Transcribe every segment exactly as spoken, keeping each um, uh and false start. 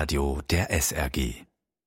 Lokalradio der S R G.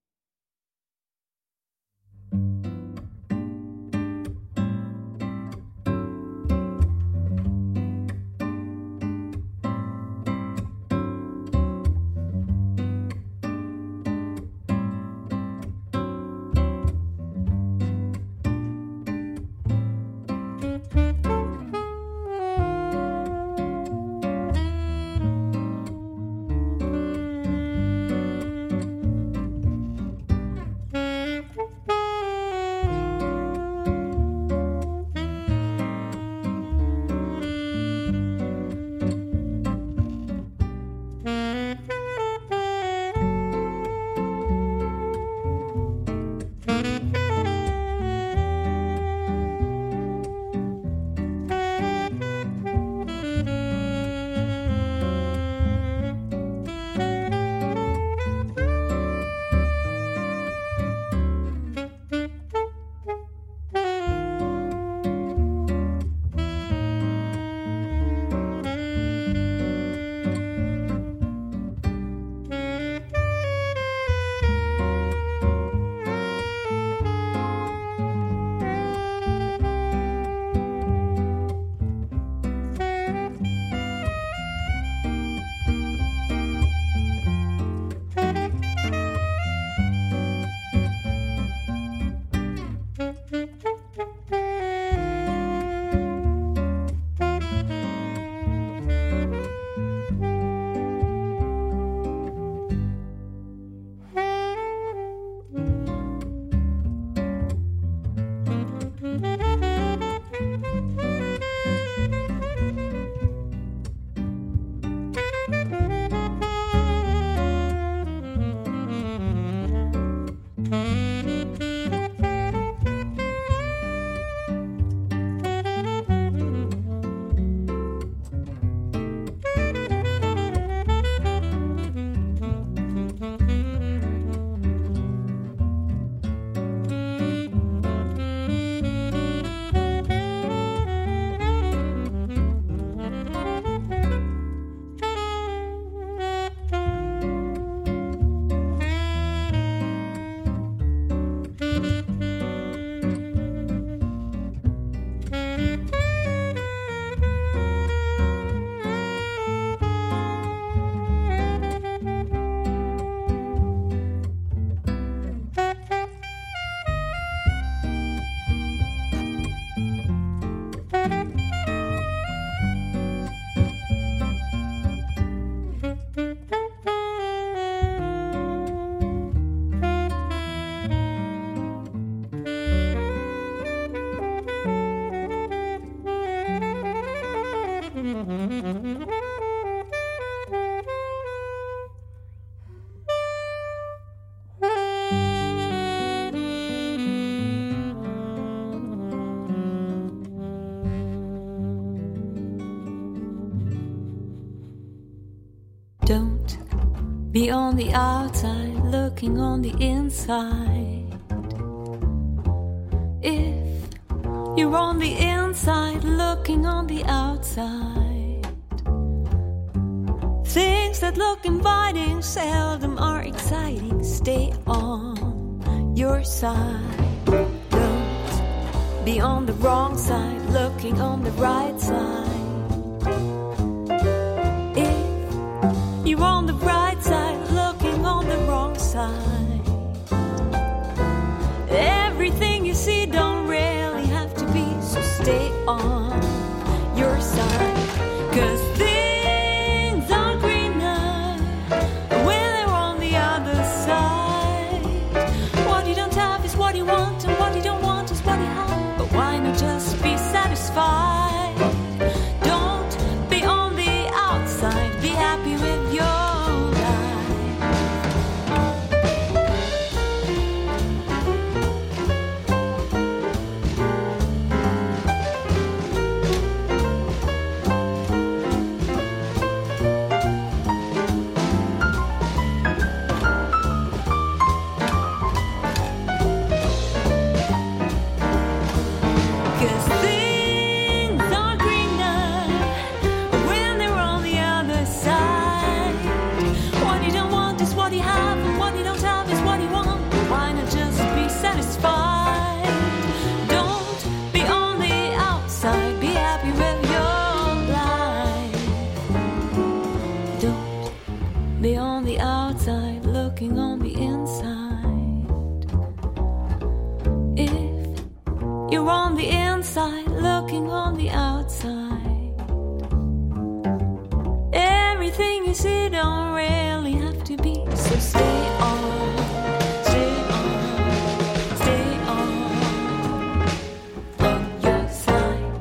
Be on the outside, looking on the inside. If you're on the inside, looking on the outside, things that look inviting seldom are exciting. Stay on your side. Don't be on the wrong side, looking on the right side. If you're on the right side, looking on the wrong side, everything you see don't really have to be, so stay on your side. 'Cause things are greener when they're on the other side. What you don't have is what you want, and what you don't want is what you have. But why not just be satisfied? Don't be on the outside, be happy with your outside looking on the inside. If you're on the inside looking on the outside, everything you see don't really have to be. So stay on, stay on, stay on, on your side.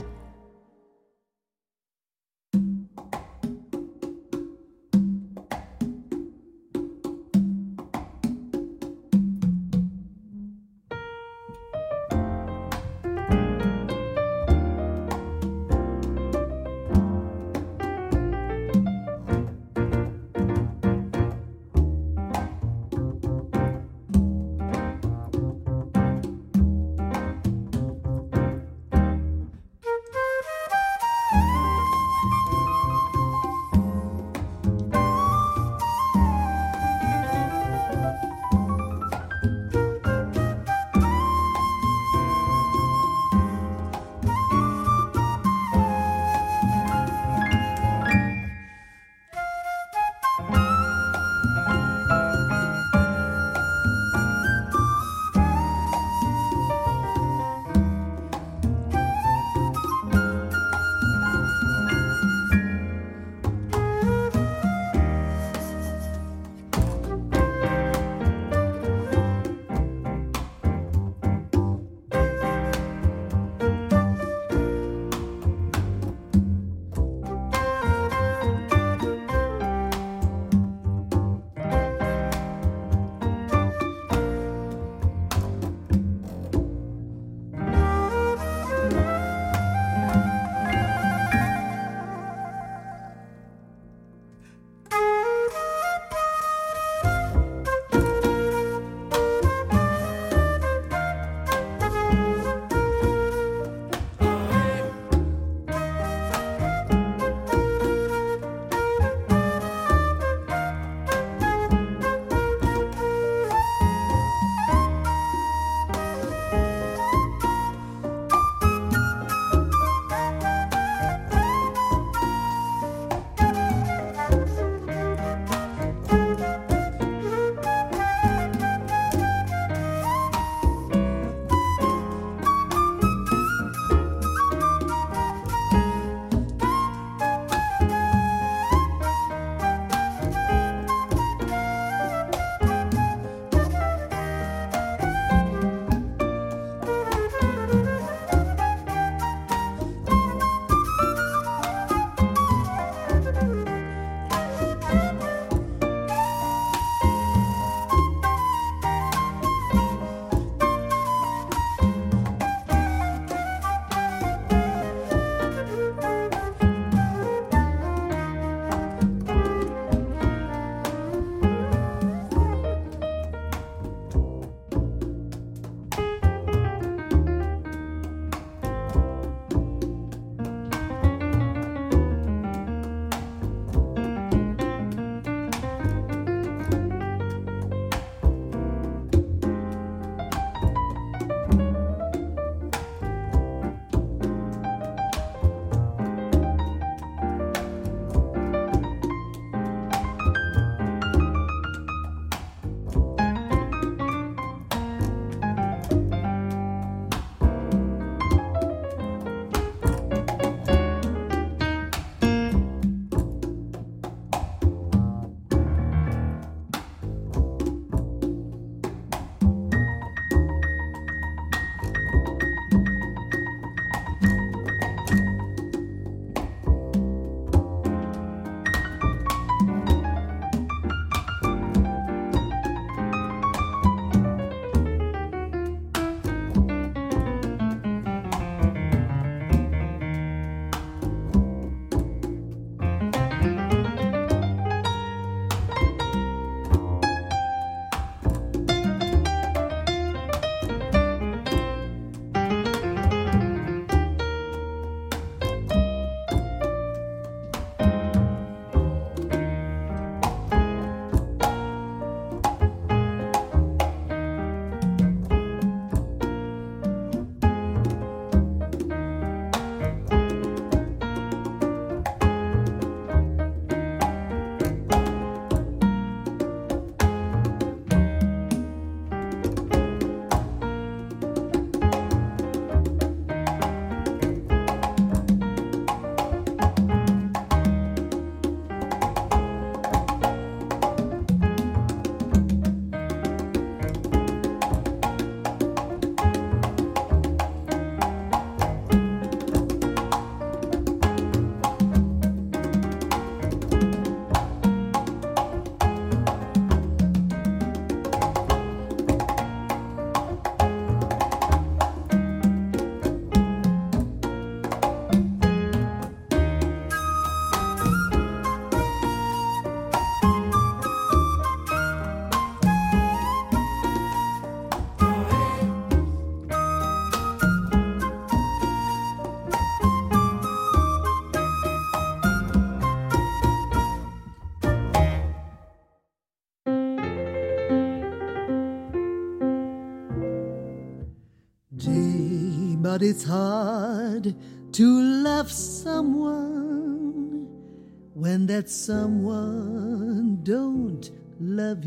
But it's hard to love someone when that someone don't love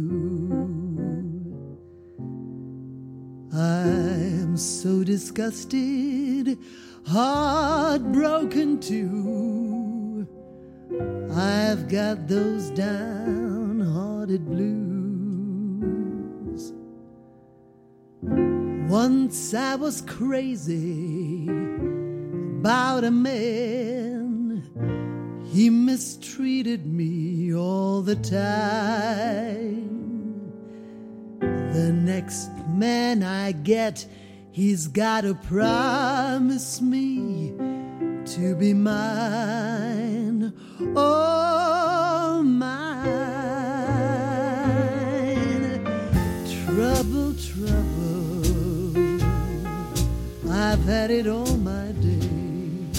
you. I'm so disgusted, heartbroken too. I've got those downhearted blues. Once I was crazy about a man. He mistreated me all the time. The next man I get, he's gotta promise me to be mine, oh mine. Trouble, trouble, I've had it all my days.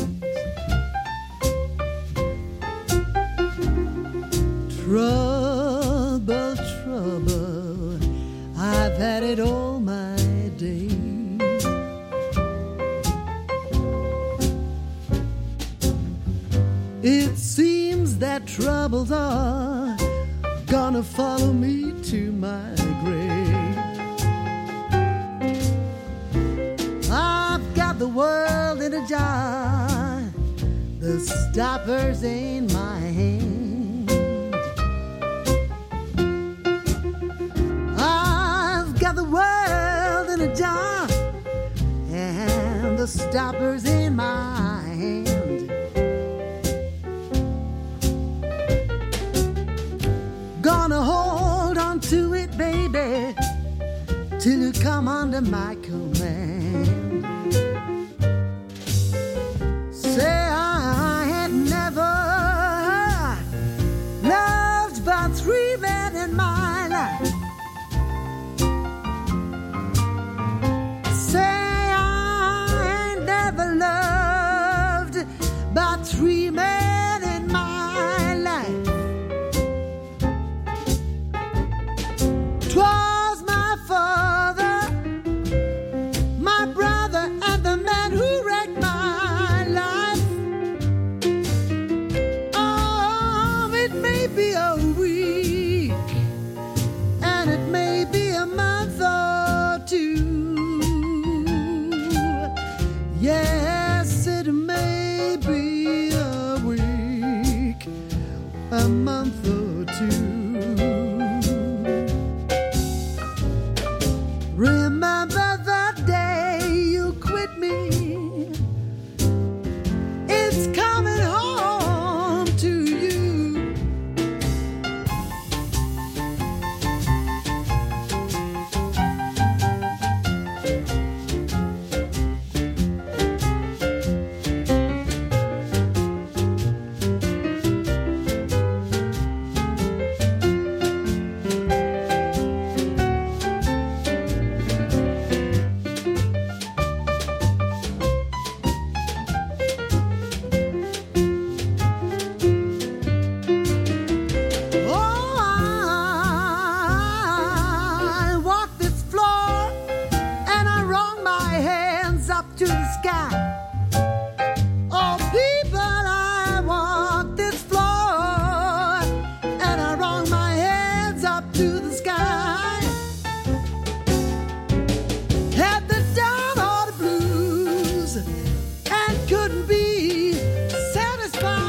Trouble, trouble, I've had it all my days. It seems that troubles are gonna follow me to my grave. I've got the world in a jar, the stoppers in my hand. I've got the world in a jar, and the stoppers in my hand. Gonna hold on to it, baby, till you come under my command. Say I had never loved but three men in my life. Say I ain't never loved but three men in my life. 'Twas my father, my brother, and the man who wrecked my life. Oh, it may be a week, and it may be a month or two. Yes, it may be a week, a month or two. Remember the day you quit me. It's coming home to you. Oh, I walk this floor and I wrung my hands up to the sky. Oh, people, I walk this floor and I wrung my hands up to the sky. Had the downhearted blues and couldn't be satisfied.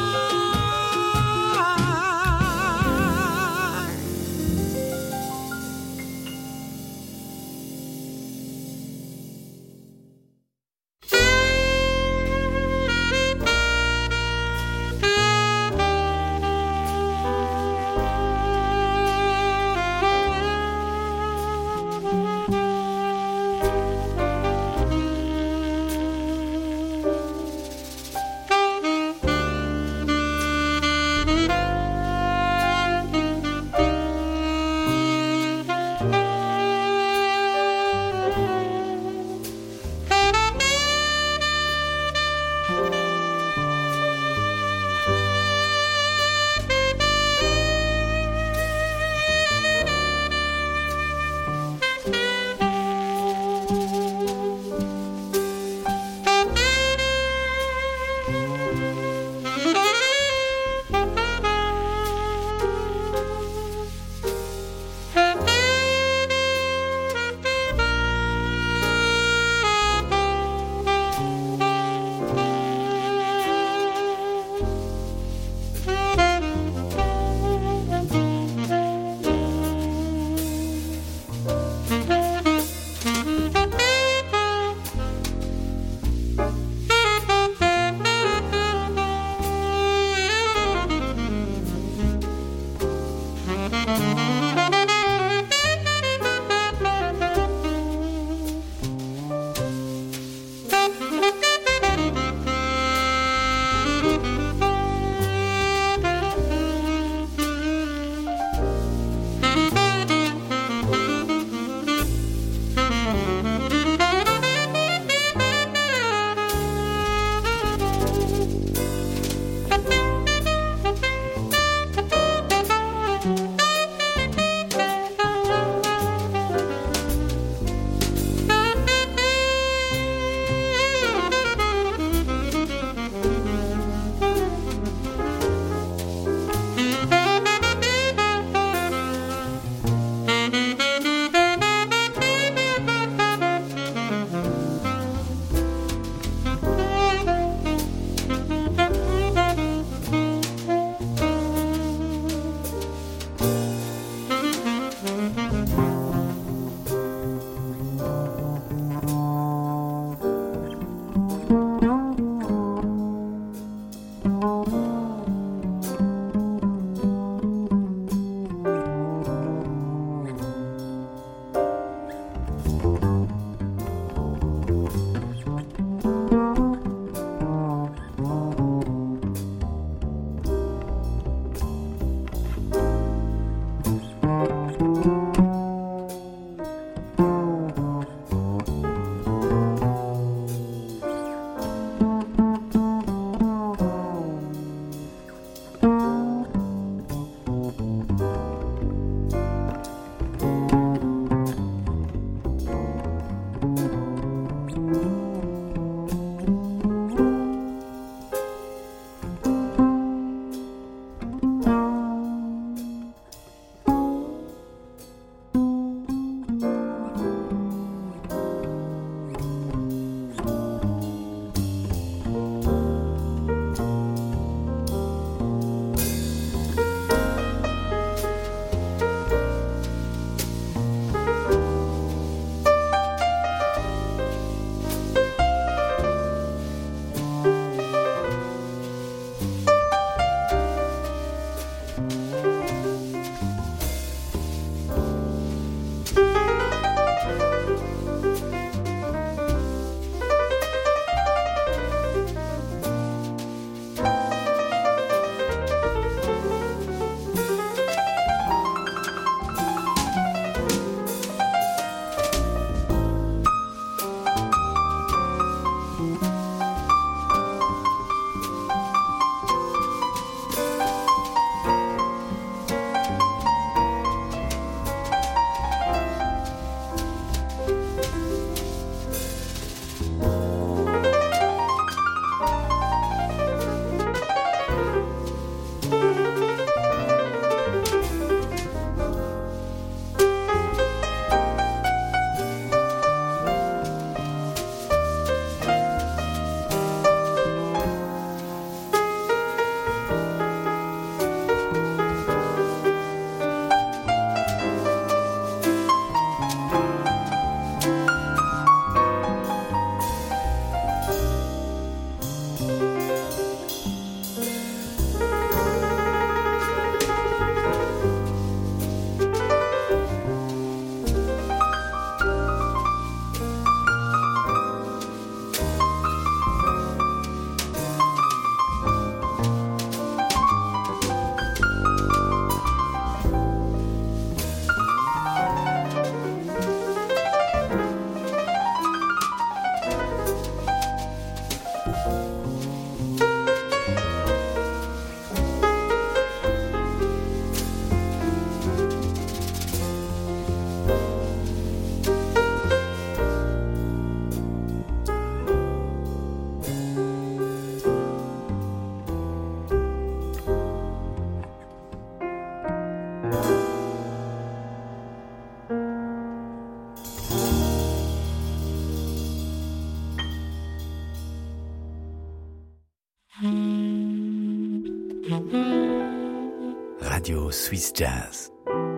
Radio Swiss Jazz.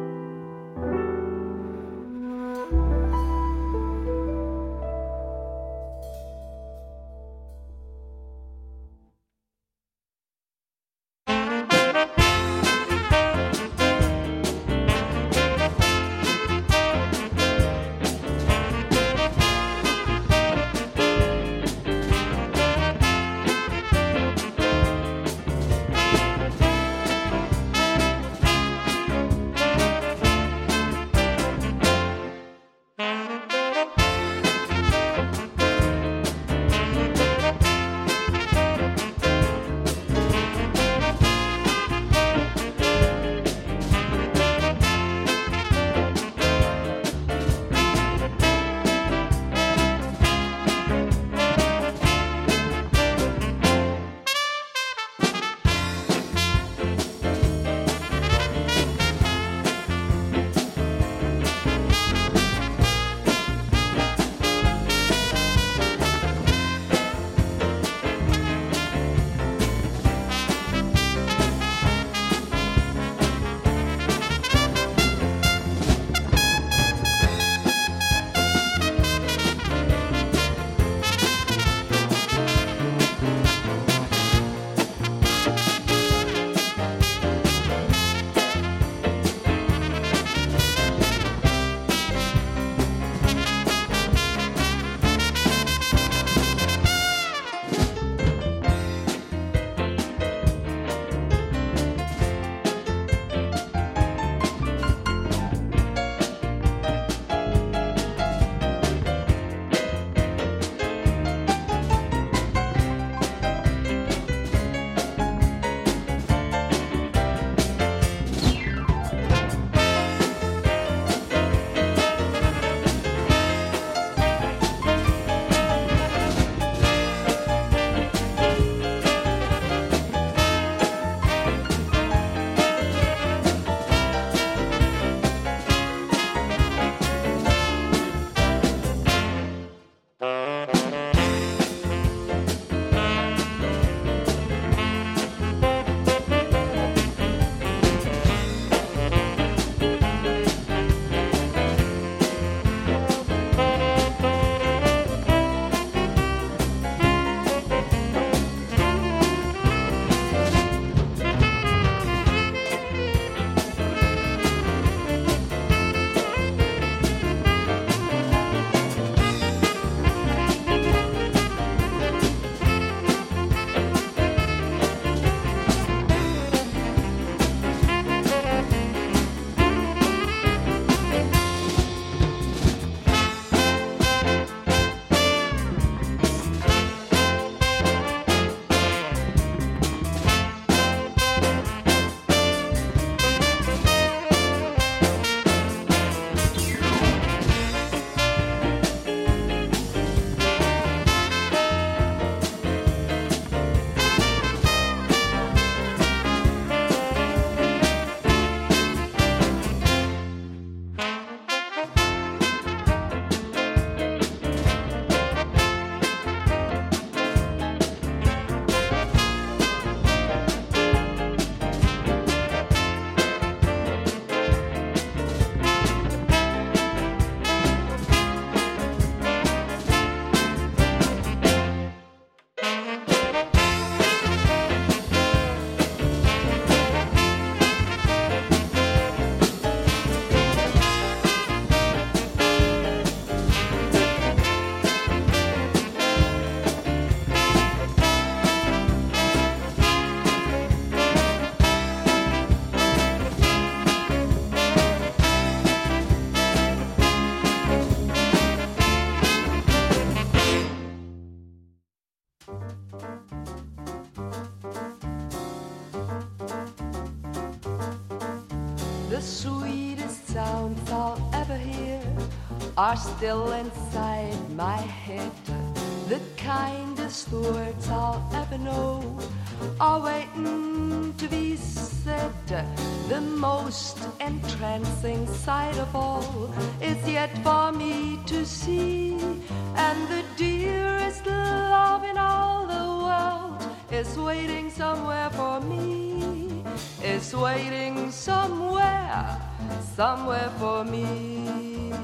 The sweetest sounds I'll ever hear are still inside my head. The kindest words I'll ever know are waiting to be said. The most entrancing sight of all is yet for me to see, and the dearest love in all the world is waiting somewhere for me, is waiting somewhere, somewhere for me.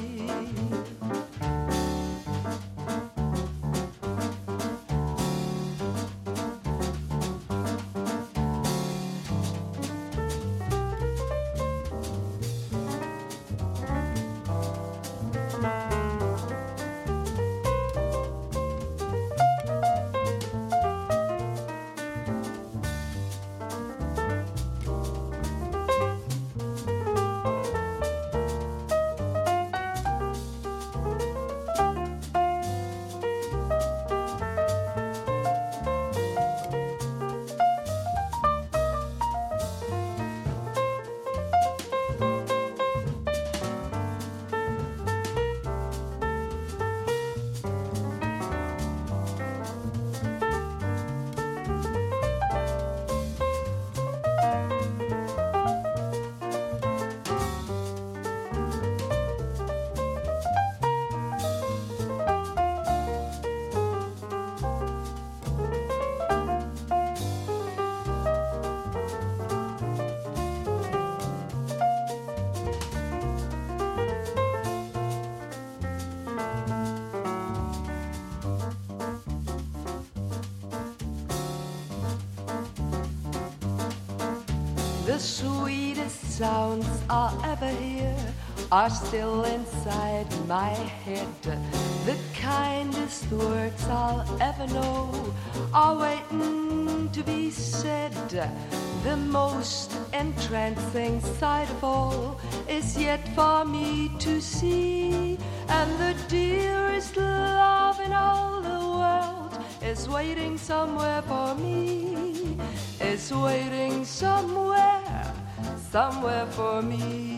The sweetest sounds I'll ever hear are still inside my head. The kindest words I'll ever know are waiting to be said. The most entrancing sight of all is yet for me to see, and the dearest love in all the world is waiting somewhere for me, is waiting somewhere, somewhere for me.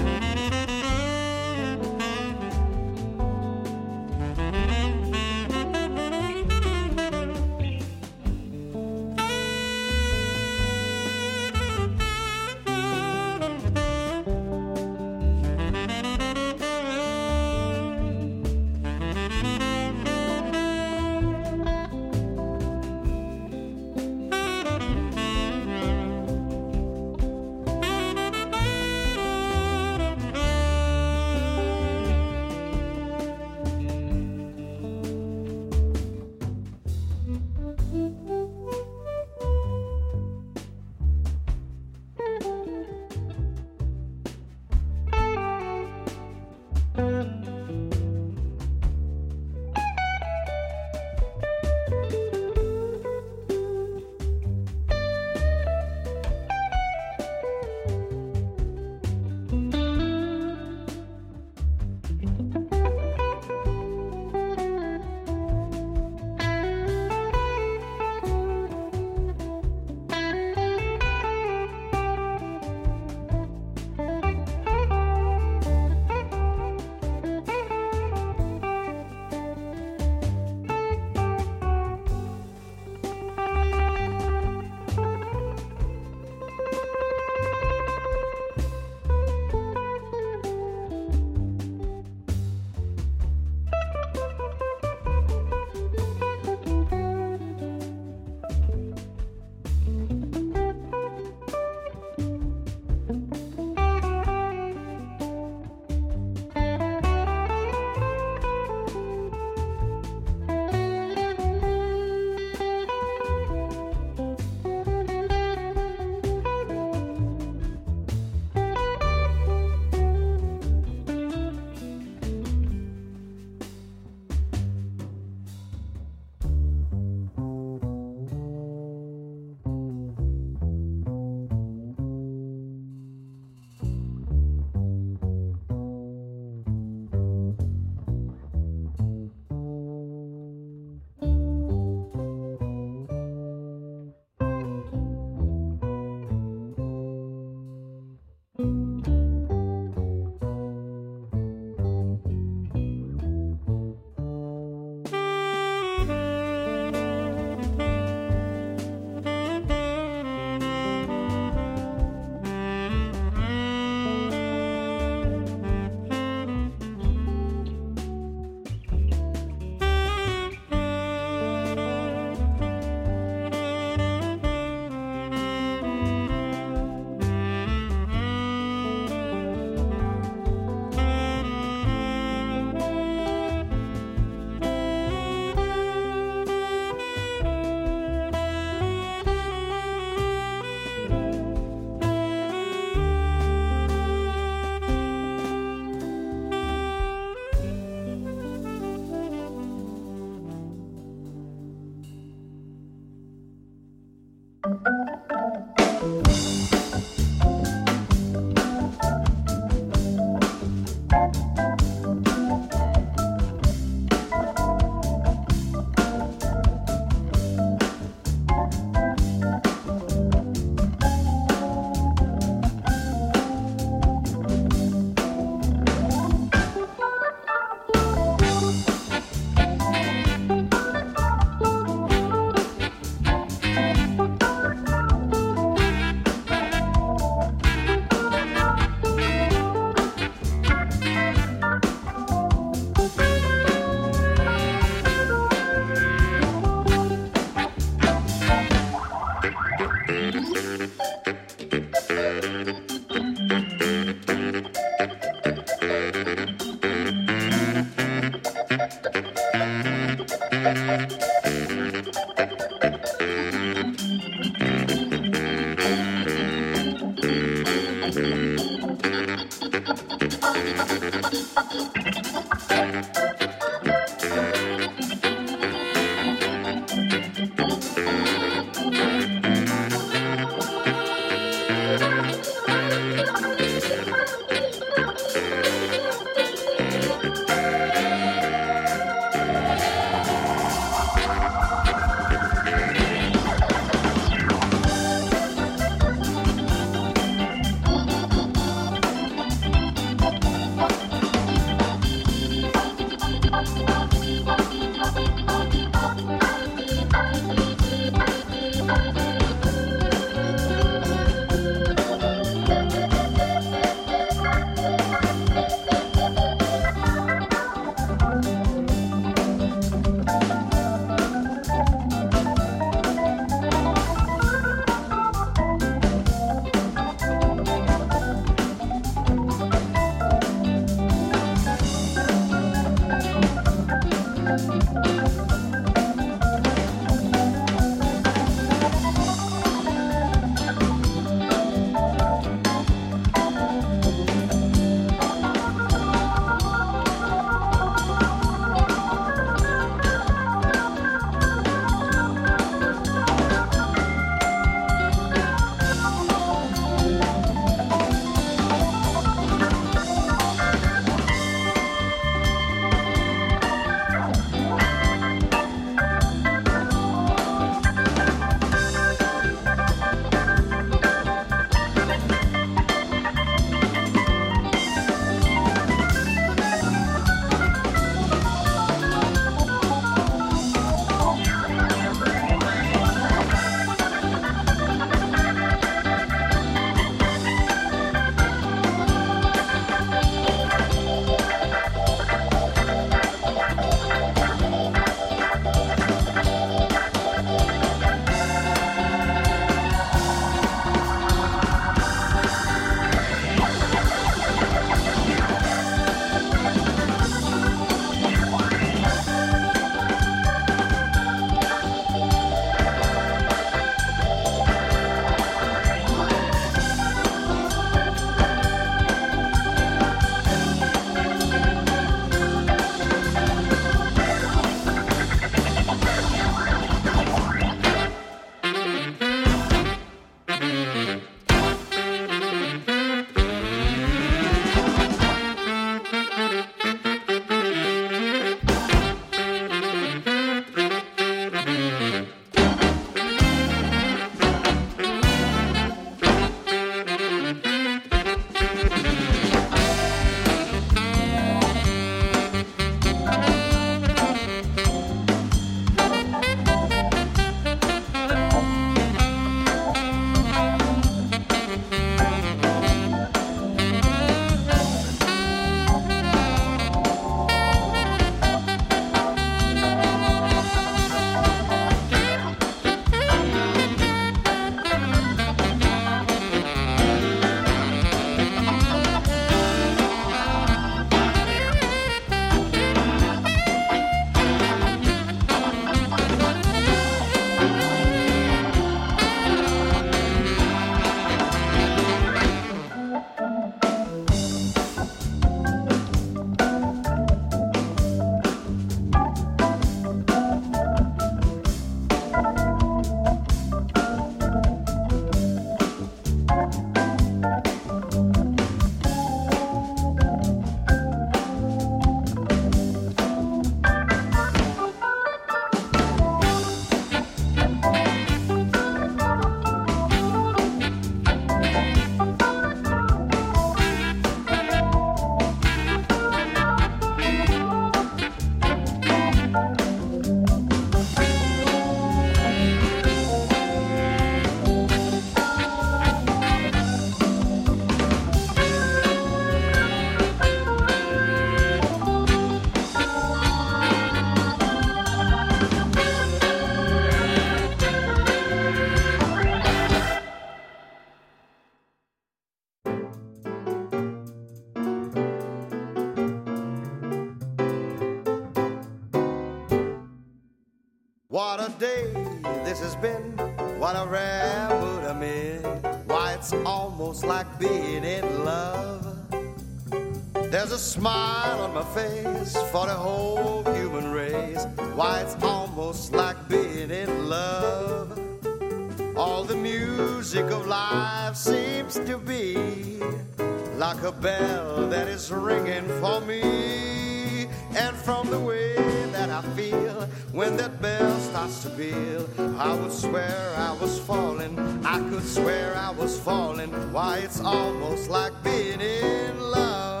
What a day this has been, what a rare mood I'm in. Why, it's almost like being in love. There's a smile on my face for the whole human race. Why, it's almost like being in love. All the music of life seems to be like a bell that is ringing for me. And from the way that I feel when that bell starts to peal, I would swear I was falling, I could swear I was falling. Why, it's almost like being in love.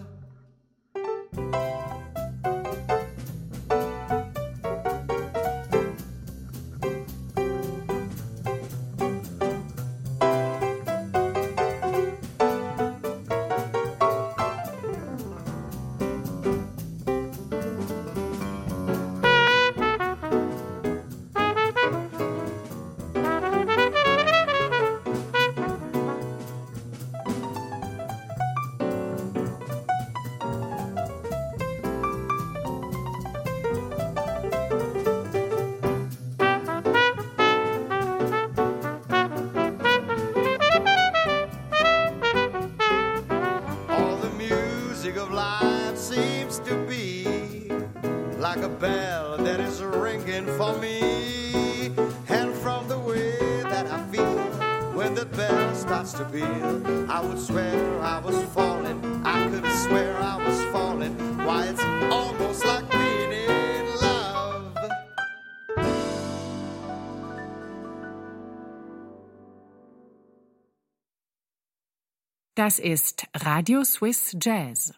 Like a bell that is ringing for me. And from the way that I feel when the bell starts to peal, I would swear I was falling, I could swear I was falling. Why, it's almost like being in love. Das ist Radio Swiss Jazz.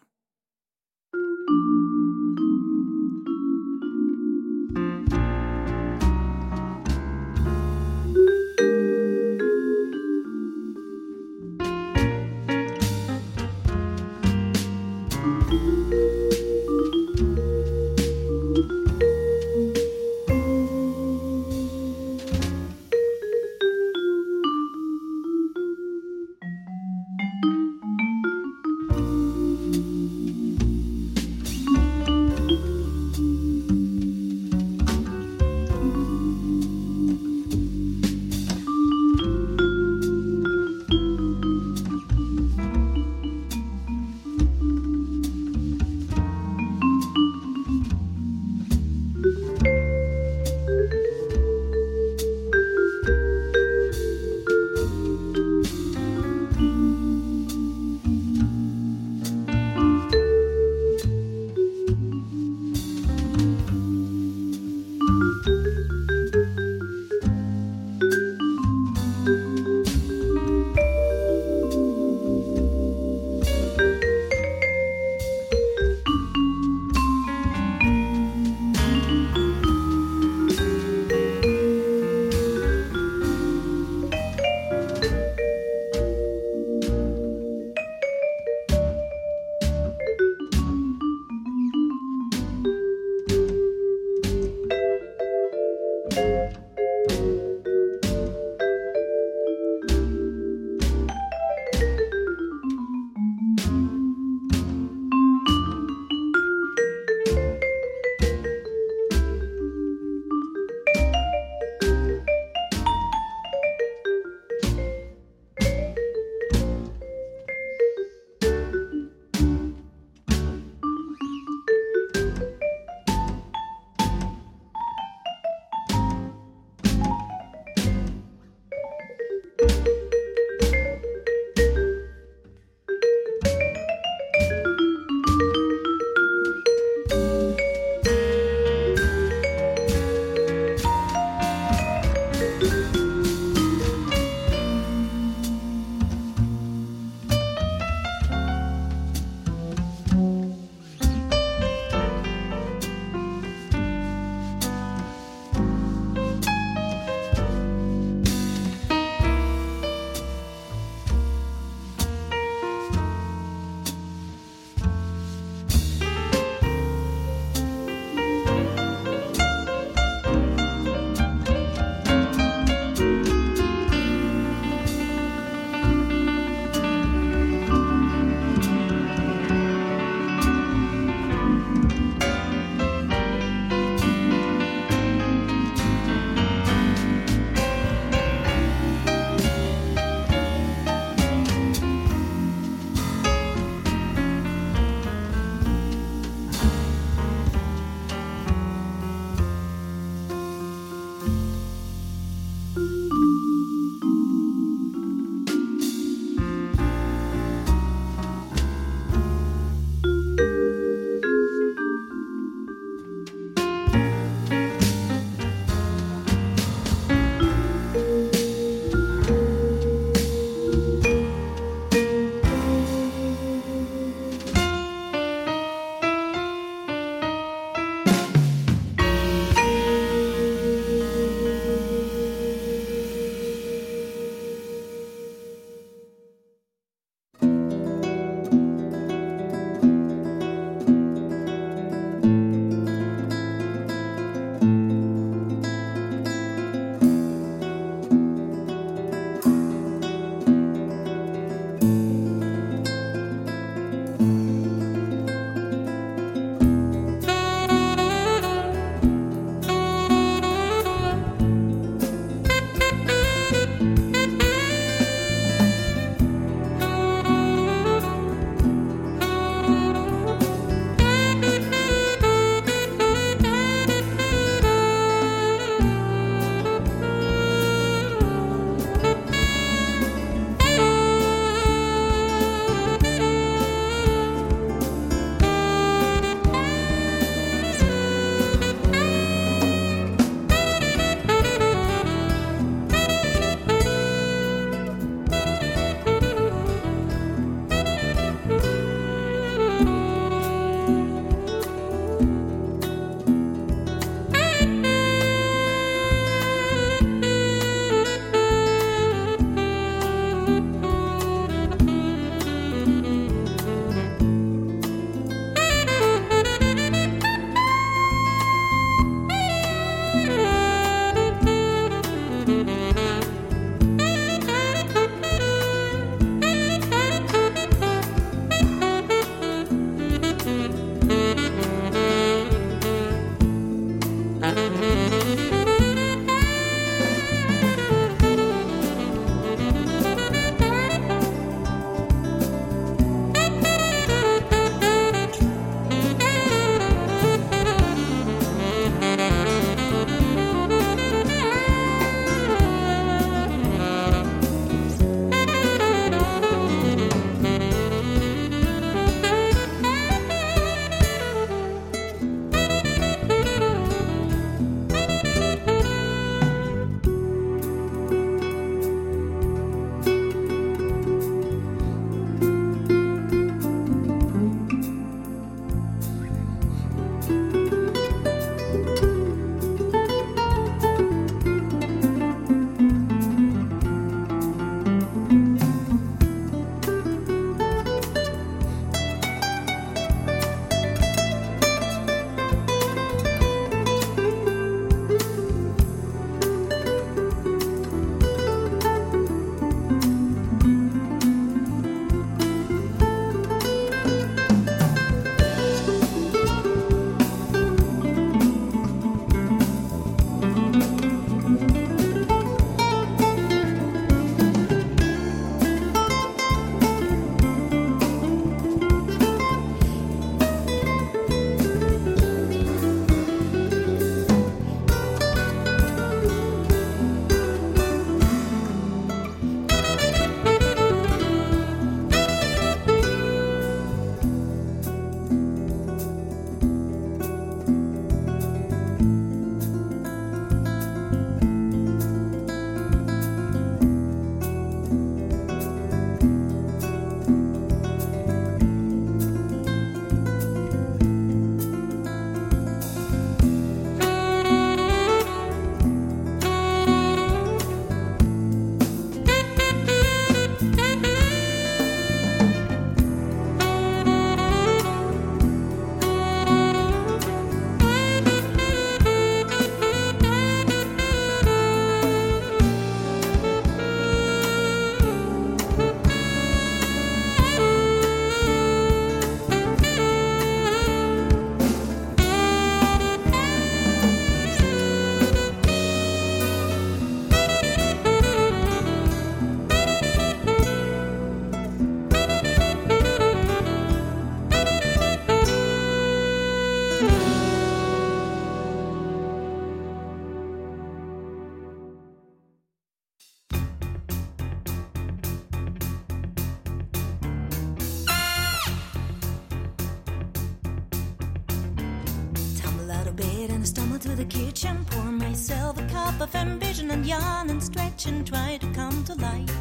I stumble to the kitchen, pour myself a cup of ambition and yawn and stretch and try to come to life.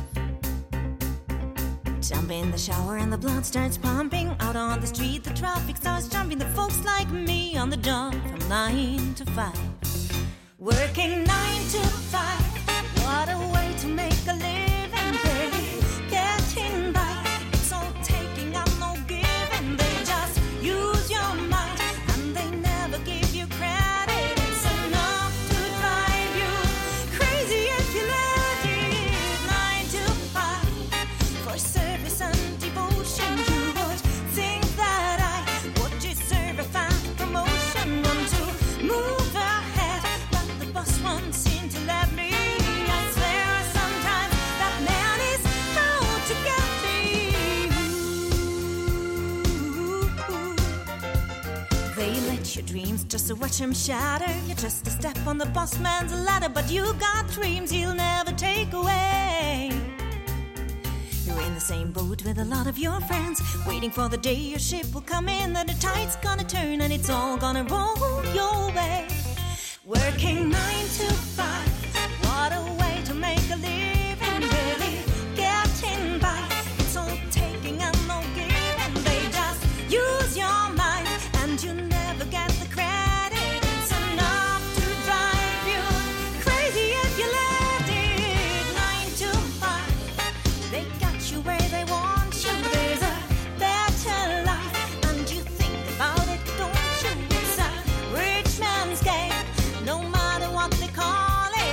Jump in the shower and the blood starts pumping. Out on the street, the traffic starts jumping. The folks like me on the job from nine to five. Working nine to five, what a way to make a living, baby. Getting by, it's all taking and no giving. They just use your mind and they never give you credit. It's enough to drive you crazy if you let it. Nine to five, for service and devotion. You would think that I would deserve a fast promotion. Want to move ahead, but the boss won't seem to let me. I swear sometimes that man is out to get me. They let your dreams just to watch them shatter. You're just a step on the boss man's ladder, but you got dreams he'll never take away. You're in the same boat with a lot of your friends, waiting for the day your ship will come in, that the tide's gonna turn and it's all gonna roll your way. Working nine to five, what a way to make a living, really. Getting by, it's all taking and no giving. They just use your mind and you never get the credit. It's enough to drive you crazy if you let it. Nine to five, they got you where they want you. There's a better life and you think about it, don't you? It's a rich man's game, no matter what they call it.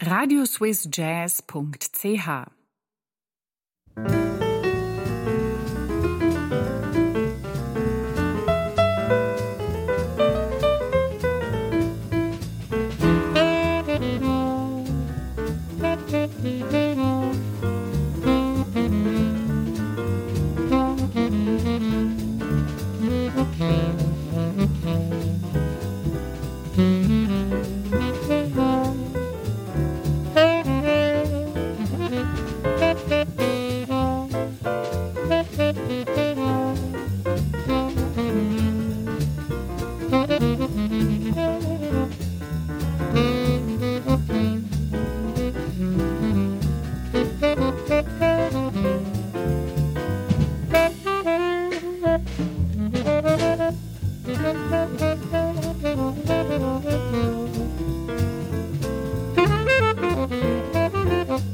radioswissjazz punkt c h. Thank you.